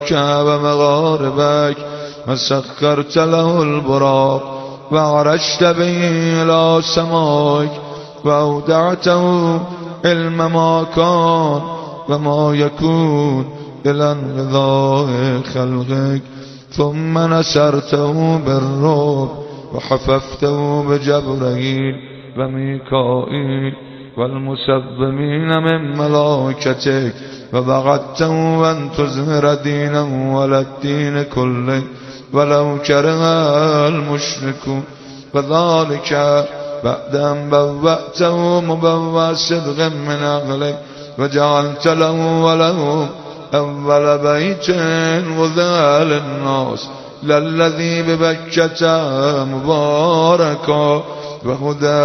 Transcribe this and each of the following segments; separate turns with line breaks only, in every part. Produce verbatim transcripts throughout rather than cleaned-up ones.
ومغاربك وسخرت له البراق وعرجت به إلى سمائك وأودعته علم ما كان وما يكون إلى انقضاء خلقك ثم نصرته بالرعب وحففته بجبرائيل وميكائيل والمسبمين من ملائكتك وبعدته أن تظهر دينه ولا الدين كله ولو كره المشركون وذلك بعد أن بوأته مبوأ صدق من أهله وجعلت له وله أول بيت وذا للناس للذي ببكة مباركا وهدى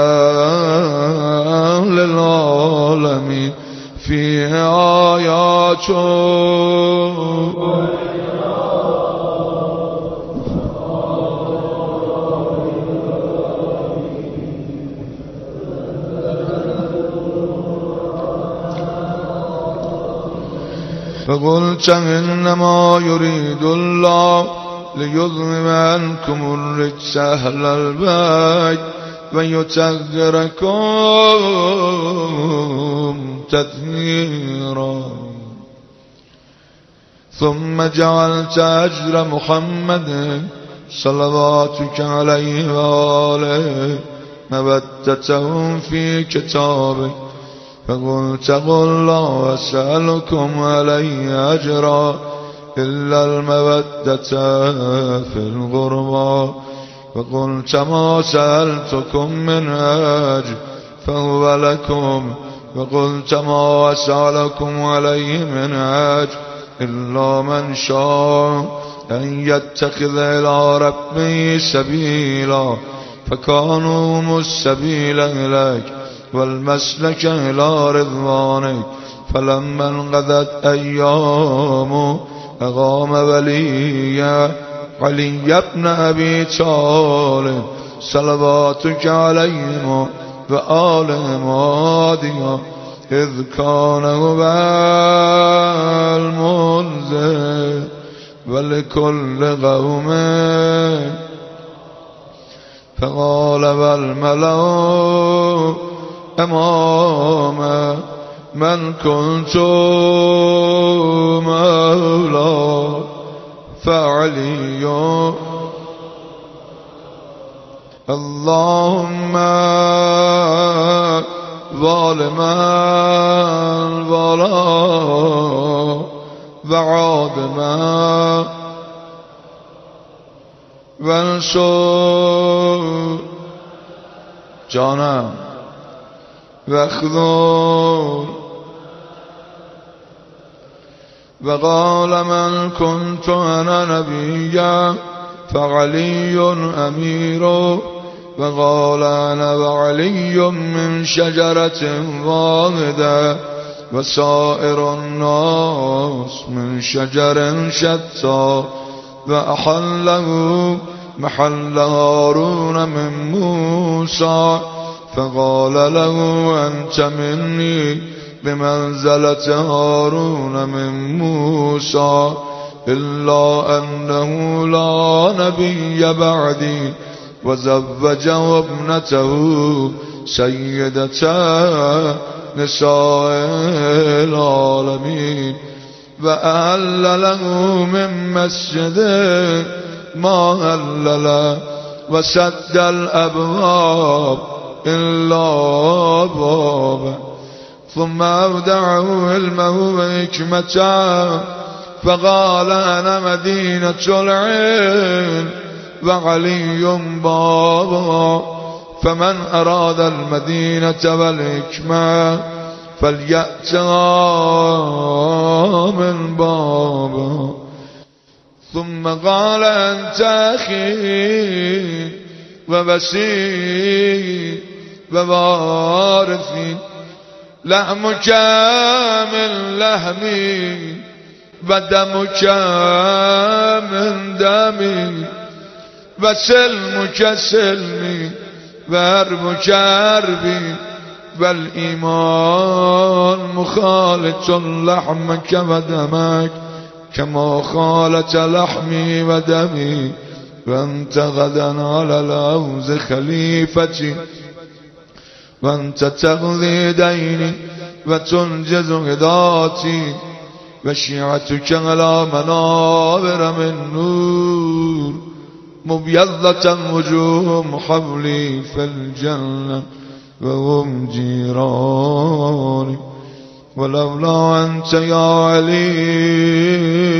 للعالمين فيه آيات فقلت إنما يريد الله ليذهب عنكم الرجس أهل البيت ويطهركم تطهيرا ثم جعلت أجر محمد صلواتك عليه وآله مودتهم في كتابك فقلت قل لا أسألكم عليه أجرا إلا المودة في الغربى فقلت ما سألتكم من أجر فهو لكم وقلت ما أسألكم عليه من أجر إلا من شاء أن يتخذ إلى ربه سبيلا فكانوا السبيل إليك والمسلك إلى رضوانك فلما انقضت أيام أقام وليا علي بن أبي طالب صلواتك عليهم وآلهم هاديا إذ كان هو المنذر ولكل قوم فقال والملأ أمام من كنت مولى فعلي اللهم ظالما ولا وعادما وانصر جانم واخذل وقال من كنت أنا نبيا فعلي أمير وقال أنا وعلي من شجرة واحدة وسائر الناس من شجر شتى وأحله محل هارون من موسى فقال له أنت مني بمنزلة هارون من موسى إلا أنه لا نبي بعدي وزوجه ابنته سيدة نساء العالمين وأهل له من مسجده ما هلل وسد الأبواب إلا بابا ثم أودعه علمه وحكمته فقال أنا مدينة العلم وعلي بابا فمن أراد المدينة والحكمة فليأتها من بابا ثم قال أنت أخي ووسيلي ووارثي لحمك من لحمي ودمك من دمي وسلمك سلمي وحربك حربي والإيمان مخالط لحمك ودمك كما خالت لحمي ودمي وأنت غدا على الأوز خليفتي وأنت تقضي ديني وتنجز هداتي وشيعتك على منابر من نور مبيضة وجوههم حولي في الجنة وهم جيراني ولولا أنت يا علي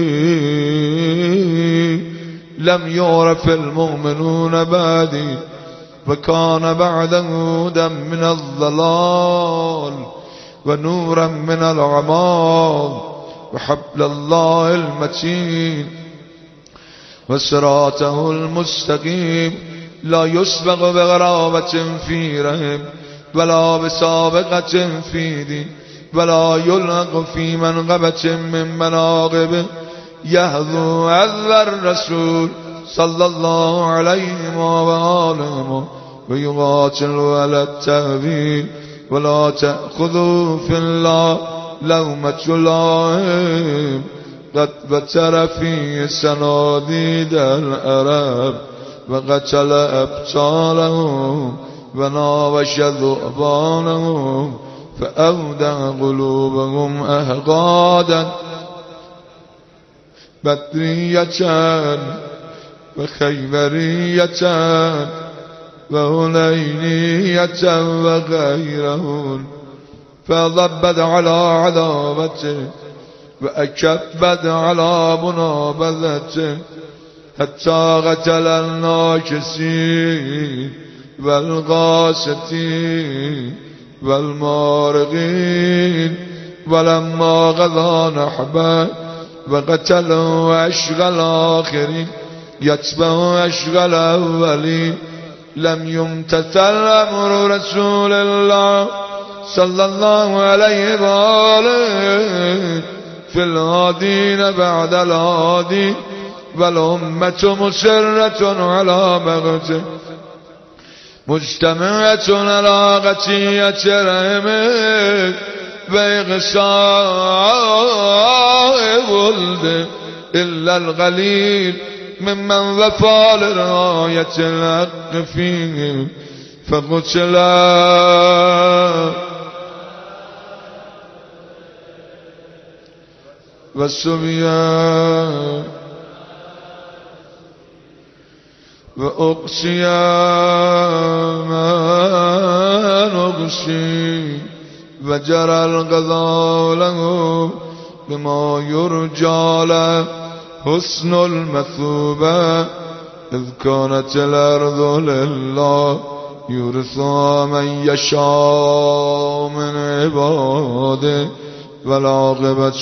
لم يعرف المؤمنون بعدي وكان بعده هدى من الضلال ونورا من العمى وحبل الله المتين وصراطه المستقيم لا يسبق بغرابة في رحم ولا بسابقة في دين ولا يلحق في منقبة من مناقبه يهذو عذب الرسول صلى الله عليه وآله ويقاتل ولا التأويل ولا تأخذوا في الله لومة لائم قد بتر في سناديد العرب وقتل أبطالهم وناوش ذؤبانهم فأودع قلوبهم أهقادا بدرية وخيبرية وهنينية وغيرهن فضبت على عذابته وأكبت على منابذته حتى قتل الناكسين والغاستين والمارغين ولما غضى نحبه وقتلوا وأشغل آخرين يتبعوا أشغل أولين لم يمتثل أمر رسول الله صلى الله عليه وآله في الهادين بعد الهادي والأمة مسرة على مغته مجتمعة على غتية رحمه بإغصاء ولده إلا القليل ممن وفى لرعاية الحق فيه فقتلا والصبيان وأقصيا ما نقصي وجرى القضاء له بما يرجى له حسن المثوبة إذ كانت الأرض لله يرثى من يشاء من عباده والعاقبة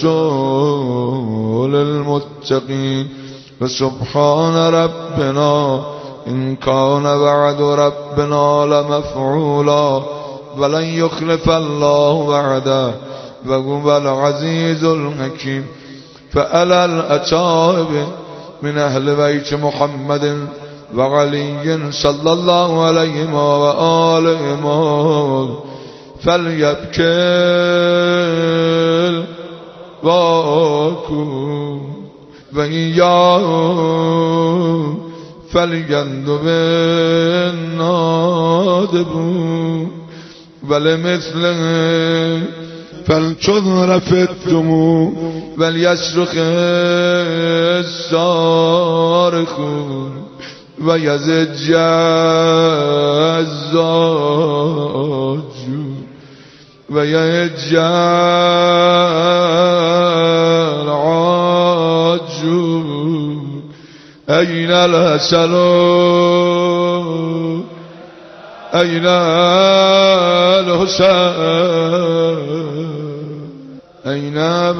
للمتقين فسبحان ربنا إن كان وعد ربنا لمفعولا ولن يخلف الله وعده وهو العزيز الحكيم فألا الأتائب من أهل بيت محمد وعلي صلى الله عليه وآله فليبكي الباكو وإياه فليندب النادب ولمثله فلتظهر في الدموع وليصرخ الصارخون ويزج الزاج ويهج العاج أين الهسل أين الحسين أين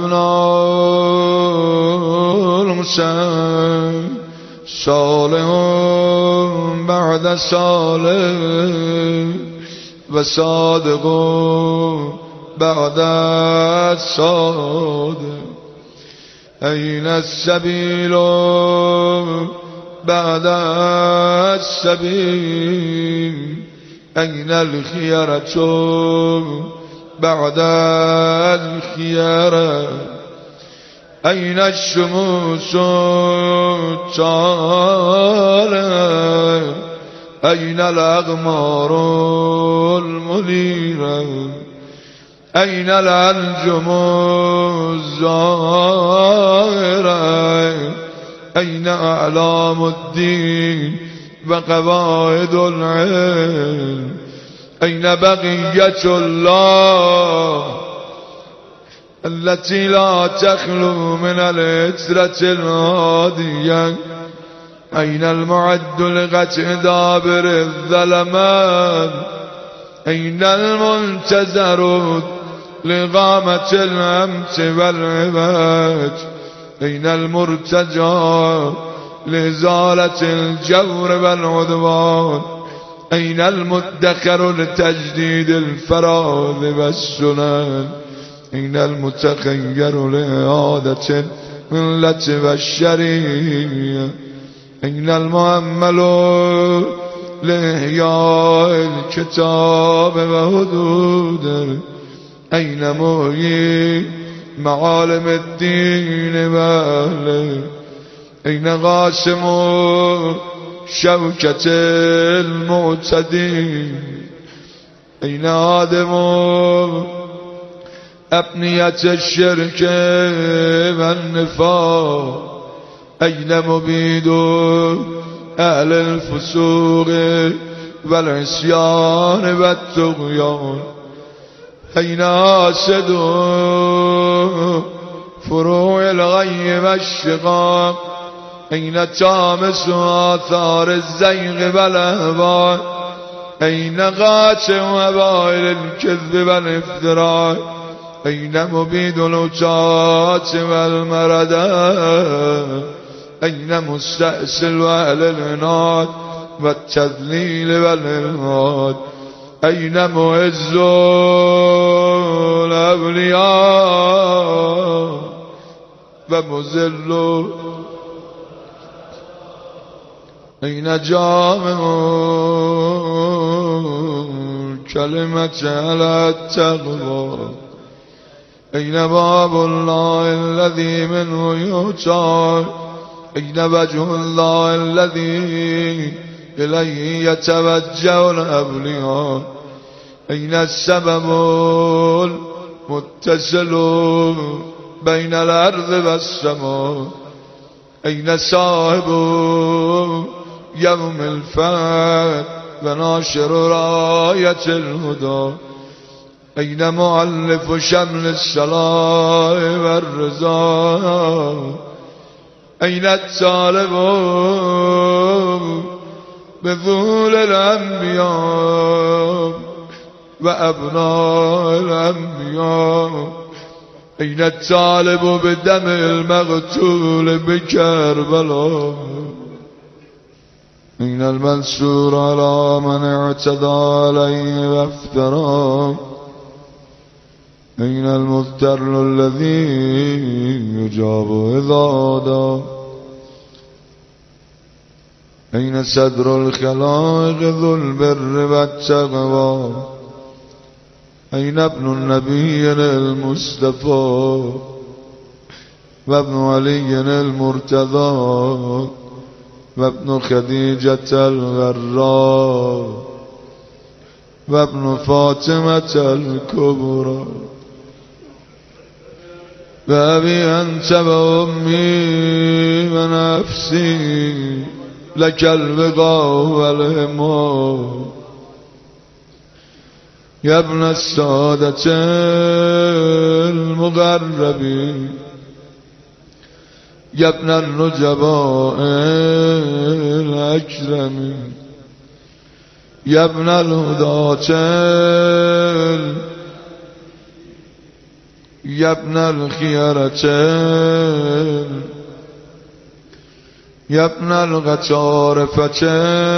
أبناء الحسين صالح بعد صالح وصادق بعد الصادق أين السبيل بعد السبيل أين الخيرة بعد الخيرة أين الشموس الطالعة أين الأغمار المنيرة أين الأنجم الزاهرة أين أعلام الدين وقواعد العلم أين بقية الله التي لا تخلو من العترة الهادية أين المعد لقطع دابر الظلمات أين المنتظر لإقامة الأمس والعباد أين المرتجى لإزالة الجور والعدوان أين المدخر لتجديد الفراغ والسنن أين المتخير لإعادة الملة والشريعة أين المؤمل لإحياء الكتاب وحدوده أين مهي معالم الدين وأهله أين قاسم شوكة المعتدين أين آدم أبنية الشرك والنفاق أين مبيد أهل الفسوق والعصيان والطغيان أين آسد فروع الغي والشقاق أين تامس آثار الزيغ والأهواء أين قاتل وبائل الكذب والافتراء أين مبيد الوجات والمرداء أين مستأصل أهل العناد والتذليل والإلحاد أين معز الأولياء ومذل أين جامع كلمة على التقوى أين باب الله الذي منه يؤتى أين وجه الله الذي إليه يتوجه الأولياء أين السبب المتصل بين الأرض والسماء أين صاحب يوم الفتح وناشر راية الهدى أين مؤلف شمل الصلاة والرضا أين الطالب بذول الأنبياء وأبناء الأنبياء أين الطالب بدم المقتول بكربلاء أين المنصور على من اعتدى عليه وافترى أين المضطر الذي يجاب إذا دعا أين صدر الخلائق ذو البر والتقوى أين ابن النبي المصطفى وابن علي المرتضى وابن خديجة الغراء وابن فاطمة الكبرى بأبي أنت وأمي ونفسي لك البقاء والهمام يا ابن السادة المقربين يا ابن النجباء الأكرمين يا ابن الهداة يا ابن الخيرة يا ابن الغتارفة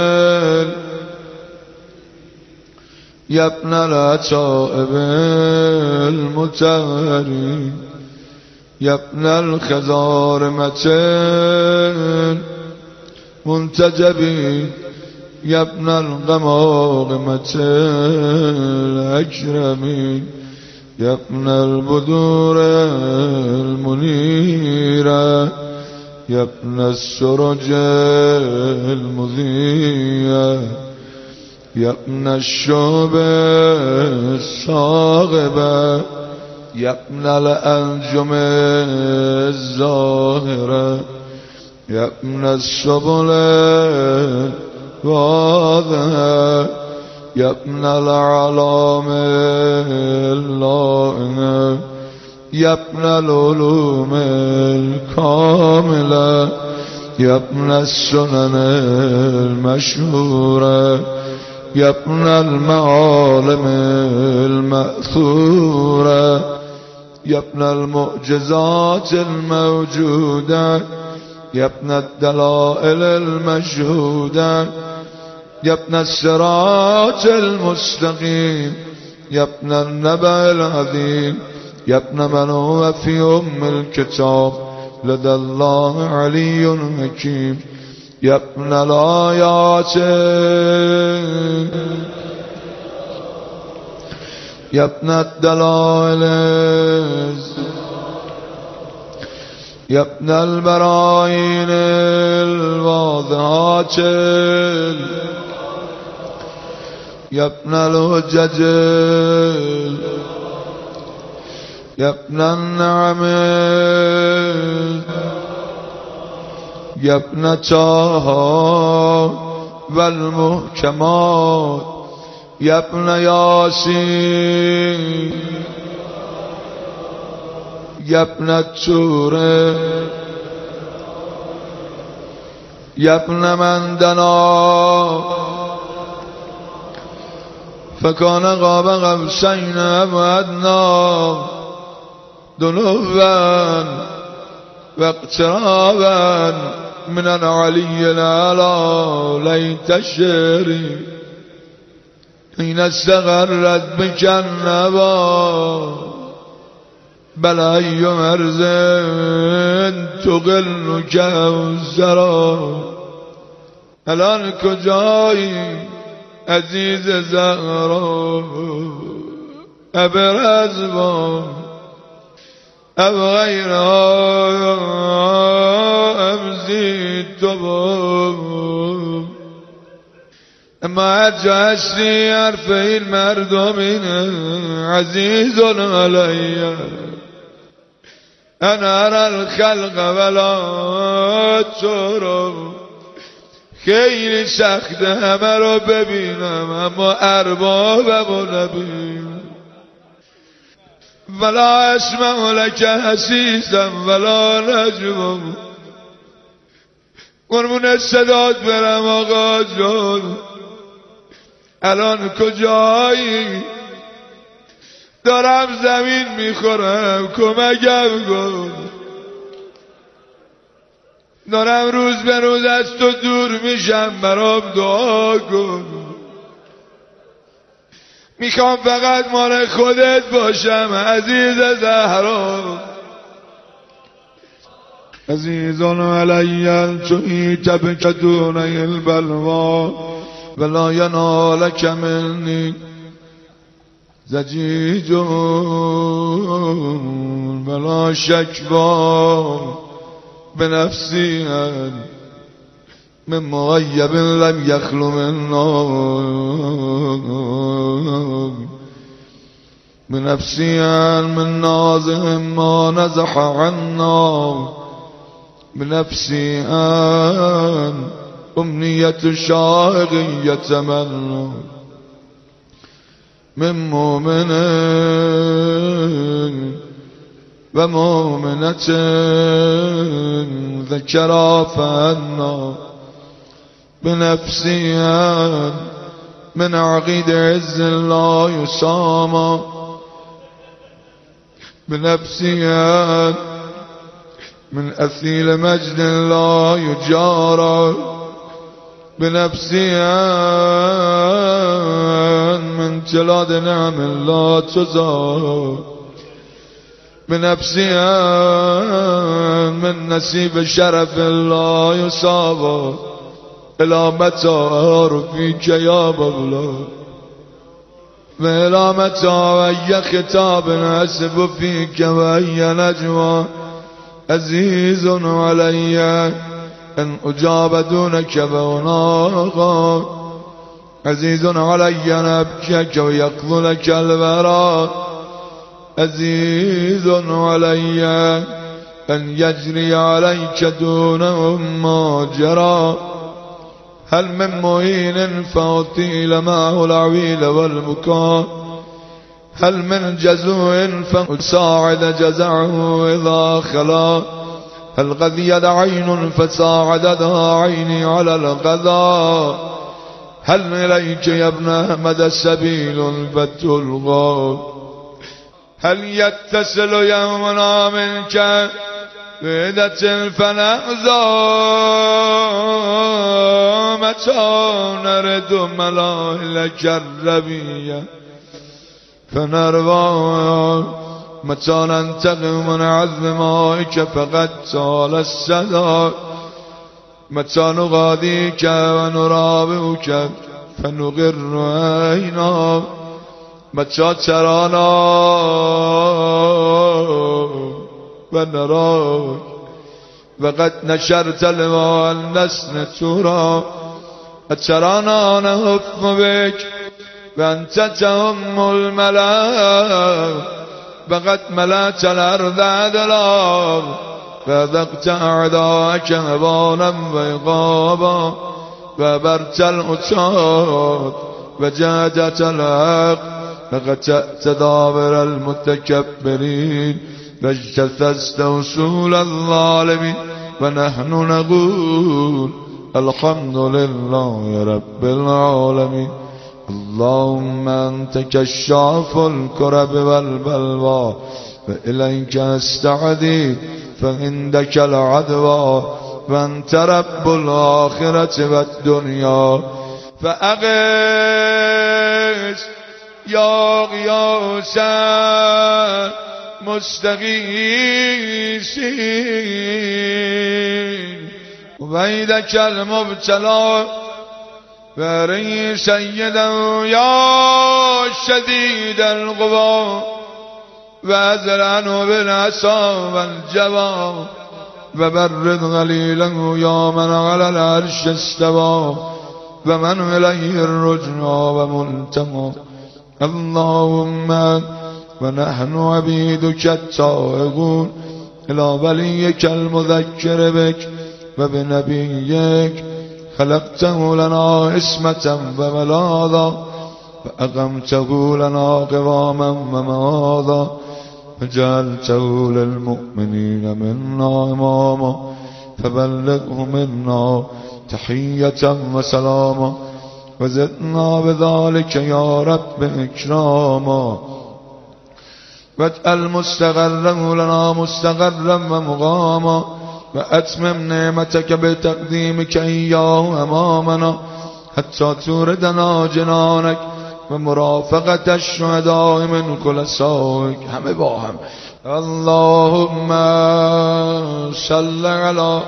يا ابن العتائب المتهرين يا ابن الخزارمة المنتجبين يا ابن الغماغمة الأكرمين يا ابن البدور المنيرة يا ابن السرج المضية يا ابن الشوب الصاغبة يا ابن الأنجم الزاهرة يا ابن السبل الواضحة يا ابن الأعلام اللائمة يا ابن العلوم الكاملة يا ابن السنن المشهورة يا ابن المعالم المأثورة يا ابن المعجزات الموجودة يا ابن الدلائل المشهودة يا ابن الصراط المستقيم يا ابن النبأ العظيم يا ابن من هو في أم الكتاب لدى الله علي حكيم يا ابن الآيات يا ابن الدلائل يا ابن البراهين الواضحات يا ابن الحجج يا ابن النعم يا ابن طه والمحكمات يا ابن ياسين يا ابن التور يا ابن من دنا فكان قاب قوسين أو أدنى دنوا واقترابا من العلي الأعلى ليت الشعر حين استغرت بك النبا بل أي مرز تقل كوثرا الآن کجایی عزیز زهرا ابرز با اب غیر امزید تو با اما هرچه هستی حرف این مردم اینه عزیز علیه انا ارى الخلق ولا ترى خیلی سخته همه رو ببینم اما اربابم رو نبینم ولا اسمع لك حسیسم ولا نجمم قربون صدات برم آقا جان الان کجایی دارم زمین میخورم کمکم کن دارم روز به روز از تو دور میشم برام دعا کن میخوام فقط مال خودت باشم عزیز زهرا عزیزان علی الچویت بکدون البلوا ولا ینالک منی زجیجون ولا شکوا بنفسی من مغیب لم یخلو منا بنفسی من نازهم ما نزح عنا بنفسی امنیت شاقی یتمنى من مؤمن و مؤمنة ذكرا فأنا بنفسي من عقيد عز لا يسامى بنفسي من أثيل مجد لا يجارى بنفسي من جلاد نعم لا تزار بنفسي من نسيب شرف لا يصاب إلى متى أعرف فيك يا مولا وإلى متى وأي خطاب أسب فيك وأي نجوى عزيز علي إن أجاب دونك فأناغا عزيز علي أن أبكيك ويقض لك البراء عزيز علي أن يجري عليك دونهم ما جرى هل من معين فأطيل معه العويل والبكاء هل من جزوع فساعد جزعه إذا خلا هل غذيت عين فساعدتها عيني على الغذاء هل إليك يا ابن أحمد السبيل فتلغى هل يتصل يومنا منك بيدة فنأذى متى نرد ملاهلك الربية فنروى متى ننتقم من عذب مائك فقد طال السدى متى نغاديك ونرابئك فنغر عينا متى ترانا ونراك وقد نشرت الماء النسن ترى أترانا نهف بك وأنت تهم الملا وقد ملأت الأرض عدلا فذقت أعداءك هبانا وإغابا وبرت الأتاد وجادت الحق لقد تأت دابر المتكبرين فاجتثثت وصول الظالمين ونحن نقول الحمد لله رب العالمين اللهم أنت كشاف الكرب والبلوى وإليك استعدي فعندك العدوى وأنت رب الآخرة والدنيا فأغث يا غياثا مستغيثين وبيدك المبتلى فري سيدا يا شديد القوى وأزل عنه بالعصا والجوى وبرد غليله يا من على العرش استوى ومن إليه الرجع وملتمى اللهم ونحن عبيدك التائبون إلى وليك المذكر بك وبنبيك خلقته لنا اسمة وملاذا فأقمته لنا قواما ومواذا فجعلته للمؤمنين منا إماما فبلغه منا تحية وسلاما وزدنا بذلك يا رب إكراما واجعل مستقره لنا مستقرا ومقاما وأتمم نعمتك بتقديمك إياه أمامنا حتى توردنا جنانك ومرافقة الشهداء من كل سوءك همه با هم اللهم صل على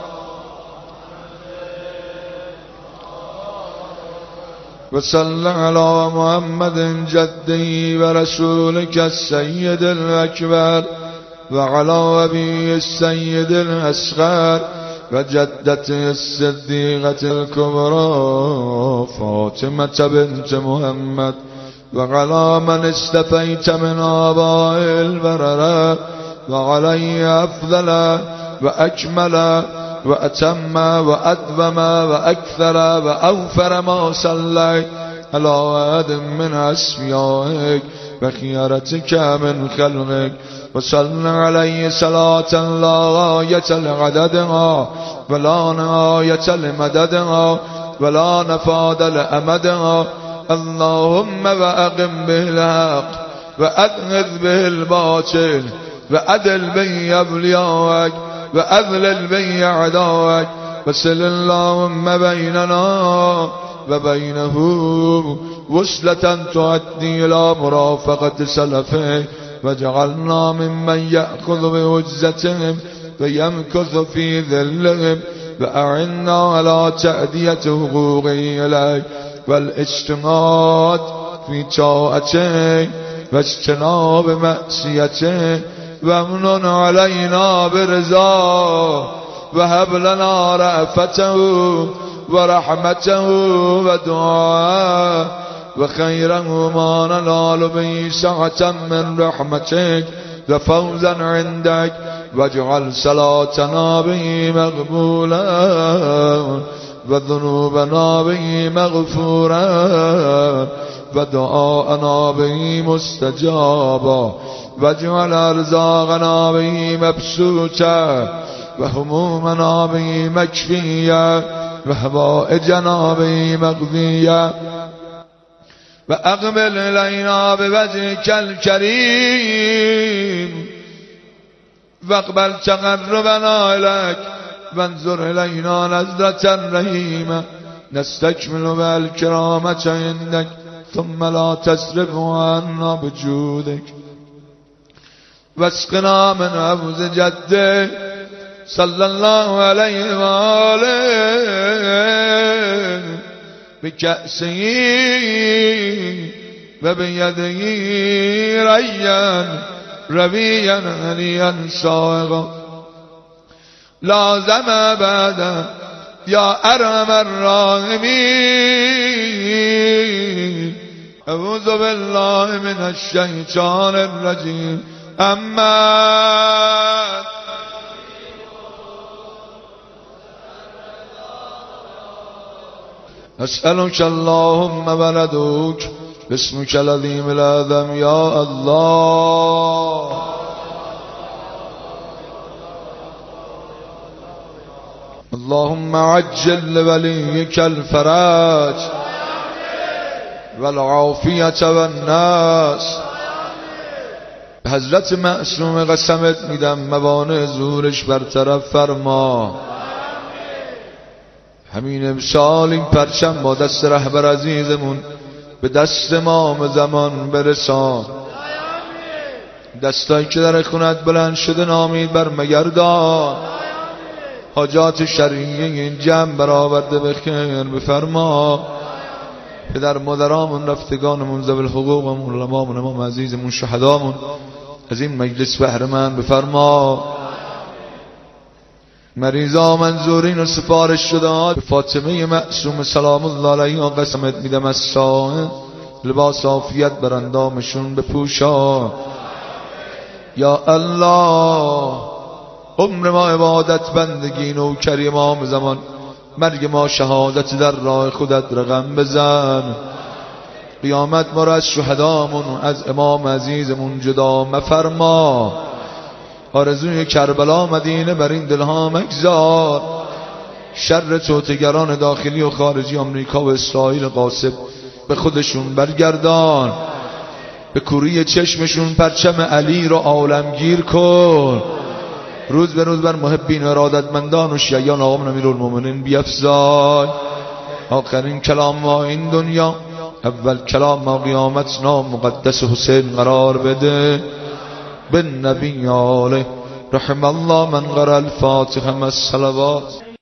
وصل على محمد جده ورسولك السيد الأكبر وعلى أبي السيد الأصغر وجدته الصديقة الكبرى فاطمة بنت محمد وعلى من استفيت من آباء البررة وعليه أفضل وأكمل وأتم وأدوم وأكثر وأوفر ما صليت على أحد من أسمائك وخيرتك من خلقك وصل عليه صلاة لا غاية لعددها ولا نهاية لمددها ولا نفاد لأمدها اللهم وأقم به الحق وأذهب به الباطل وأدل به أولياءك وأذلل به أعداءك وصل اللهم بيننا وبينه وصلة تؤدي إلى مرافقة سلفه وجعلنا ممن يأخذ بوجزتهم ويمكث في ذلهم وأعنا على تأدية حقوقه إليك والاجتماع في طاعته واجتناب معصيته وامنن علينا برضاه وهب لنا رأفته ورحمته ودعاءه وخيرا ما ننال به سعة من رحمتك وفوزا عندك واجعل صلاتنا به مقبولا وذنوبنا به مغفورا ودعاءنا به مستجابا واجعل ارزاقنا به مبسوطا وهمومنا به مكفيا وحوائجنا به مقضيا وأقبل إلينا بوجهك الكريم واقبل تقربنا إليك وانظر إلينا نظرة رحيمة نستكمل بالكرامة عندك ثم لا تصرف عنا بجودك واسقنا من عوز جدك صلى الله عليه وآله بكأسه وبيده ريا ربيا هنيا صائغا لازم بعد يا أرحم الراحمين أعوذ بالله من الشيطان الرجيم أما أسألك اللهم وندعوك باسمك العظيم الأعظم يا الله اللهم عجل لوليك الفرج والعافية والناس حضرت معصوم قسمت میدم موانع ظهورش برطرف فرما همین امسال این پرچم با دست رهبر عزیزمون به دست امام زمان برسان دستایی که در خونت بلند شده نامید بر مگردان حاجات شرعیه این جمع برآورده به خیر بفرما پدر مادرامون رفتگانمون ذوی الحقوقمون علمامون امام عزیزمون شهدامون از این مجلس بهره‌مند بفرما مریضا منظورین و سفارش شده به فاطمه معصوم سلام الله علیها قسمت میدم از ساعت لباس عافیت بر اندامشون بپوشا یا الله عمر ما عبادت بندگی نوکری امام زمان مرگ ما شهادت در راه خودت رقم بزن قیامت ما را از شهدامون از امام عزیزمون جدا مفرما آرزوی کربلا مدینه بر این دلها مگذار شر توطئه‌گران داخلی و خارجی آمریکا و اسرائیل غاصب به خودشون برگردان به کوری چشمشون پرچم علی رو عالمگیر کن روز به روز بر محبین و ارادتمندان و شیعیان آقا امیرالمومنین بیفزای آخرین کلام ما این دنیا اول کلام ما قیامت نام مقدس حسین قرار بده بالنبی آله رحم الله من قرأ الفاتحه مع الصلوات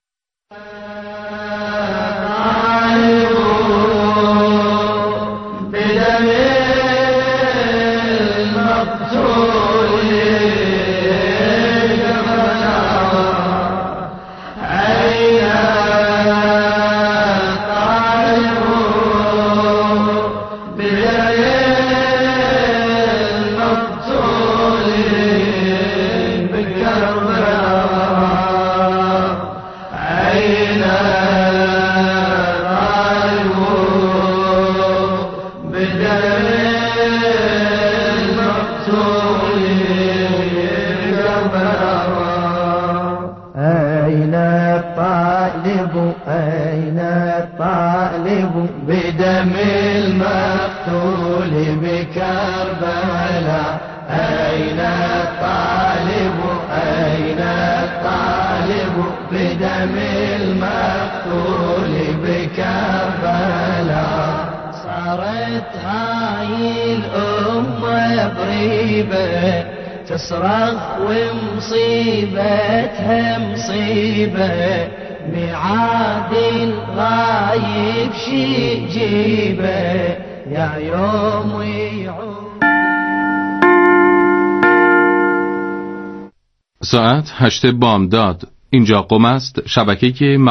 أين الطالب بدم المقتول بكربلاء أين الطالب أين الطالب بدم المقتول بكربلاء صارت هاي الأمة ضريبة تصرخ ومصيبتها مصيبة ميعاد الغايب شي جيبه يا يوم يعود.
ساعت هشت بامداد. اینجا قم است، شبکه که